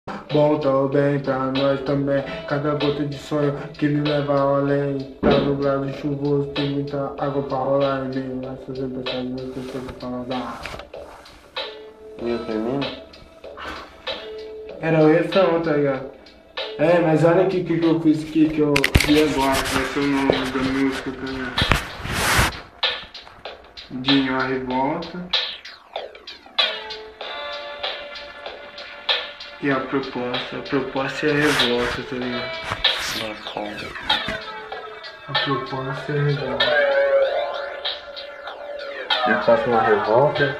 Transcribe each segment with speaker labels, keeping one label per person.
Speaker 1: Bom, tô bem pra nós também. Cada gota de sonho que me leva ao além. Tá nublado e chuvoso, tem muita água pra rolar em mim. Essas tempestades não tem coisa pra nadar.
Speaker 2: E eu termino?
Speaker 1: Era o refrão, tá ligado? É, mas olha aqui o que eu fiz aqui, que eu vi agora, que vai ser o nome da música, tá ligado? Dinho, a revolta. E a proposta é a revolta, tá ligado? A proposta é a revolta.
Speaker 2: Eu faço uma revolta.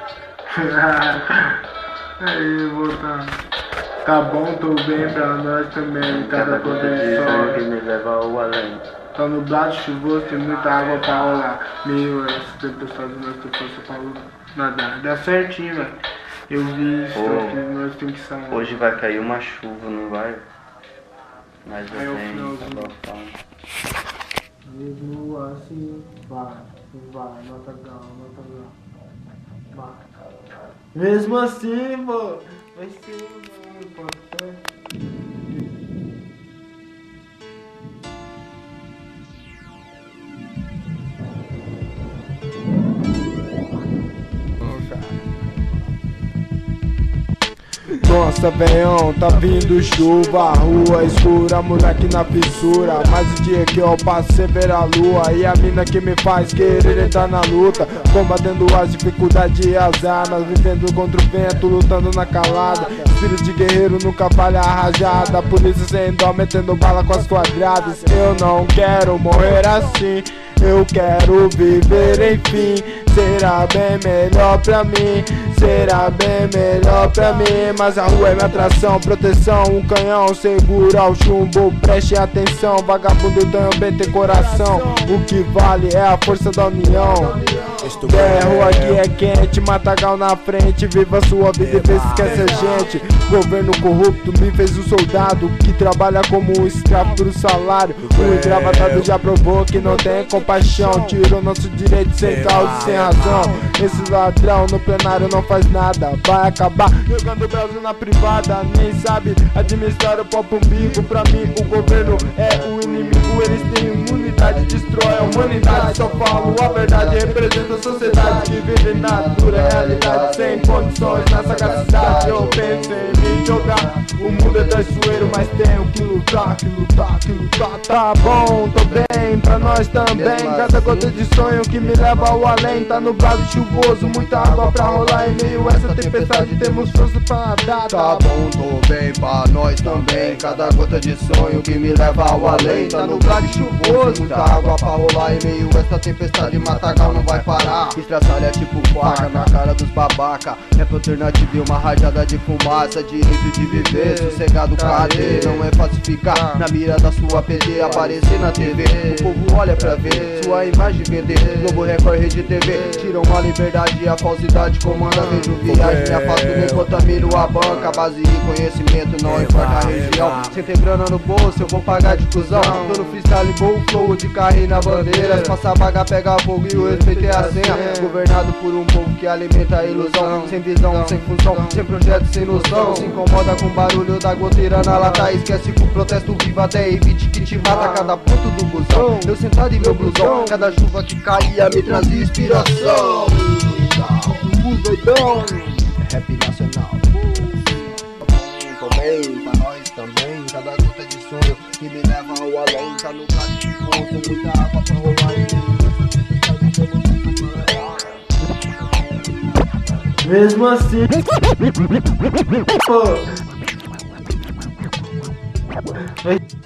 Speaker 1: Aí, voltar. Tá bom, tô bem pra nós também. Cada gota de
Speaker 2: sonho que
Speaker 1: sol
Speaker 2: me leva ao além.
Speaker 1: tá nublado, chuvoso, tem muita água pra rolar. Meio essa tempestade, nós temos força pra nadar. Dá certinho, velho. Eu vi isso, que nós temos que sair.
Speaker 2: Hoje vai cair uma chuva, não vai? Mas eu
Speaker 1: tenho
Speaker 2: abafado.
Speaker 1: Mesmo assim, vai, Matagal. Vai. Mesmo assim, pô, vai ser, mano, pode ser. Nossa, venhão, tá vindo chuva, rua escura, moleque na fissura. Mas o dia que eu passo, cê ver a lua. E a mina que me faz querer entrar na luta, combatendo as dificuldades e as armas, vivendo contra o vento, lutando na calada. Espírito de guerreiro nunca falha a rajada. Polícia sem dó, metendo bala com as quadradas. Eu não quero morrer assim, eu quero viver enfim. Será bem melhor pra mim, será bem melhor pra mim. Mas a rua é minha atração, proteção, um canhão, segura o chumbo, preste atenção. Vagabundo também tem coração, o que vale é a força da união. É, rua aqui é quente, Matagal na frente. Viva a sua vida e vê se esquece a gente. Governo corrupto me fez um soldado que trabalha como um escravo por salário. O engravatado já provou que não tem compaixão, tirou nosso direito sem causa e sem razão. Esse ladrão no plenário não faz nada, vai acabar jogando o Brasil na privada. Nem sabe administrar o próprio umbigo. Pra mim o governo é o inimigo, eles têm imunidade, destrói a humanidade. Só falo a verdade, representa a sociedade que vive na dura realidade, sem condições na sagacidade. Eu penso em me jogar, o mundo é traiçoeiro, mas tenho que lutar. Tá bom, tô bem, pra nós também. Cada gota de sonho que me leva ao além. Tá nublado, chuvoso, muita água pra rolar. Em meio a essa tempestade temos força pra nadar.
Speaker 3: Tá bom, tô bem, pra nós também. Cada gota de sonho que me leva ao além. Tá nublado e chuvoso, muita água pra rolar. Em meio a essa tempestade, Matagal não vai parar. Estraçalha tipo faca na cara dos babaca. É pra alternativa e uma rajada de fumaça. Direito de viver, sossegado, cadê? Não é fácil ficar na mira da sua PD, aparecer na TV. O povo olha pra ver sua imagem vender. Globo, Record, Rede TV tiram a liberdade e a falsidade comanda. Vejo viagem, me afasto, nem contamino a banca. Base e conhecimento, não importa a região. Sem ter grana no bolso, eu vou pagar de cuzão. Tô no freestyle, bom flow de carrinho na bandeira. Passa a vaga, pega fogo e o respeito é a senha. Governado por um povo que alimenta a ilusão. Sem visão, sem função, sem projeto, sem noção. Se incomoda com o barulho da goteira na lata. Esquece que o protesto viva até evite que te mata. Cada ponto do busão, eu sentado em meu blusão. Cada chuva que caía me trazia inspiração. É rap nacional. Tô bem, pra nós também. Cada gota de sonho que me leva ao além. Tá no caso de fogo, muita água pra rolar.
Speaker 1: Mesmo assim, pô.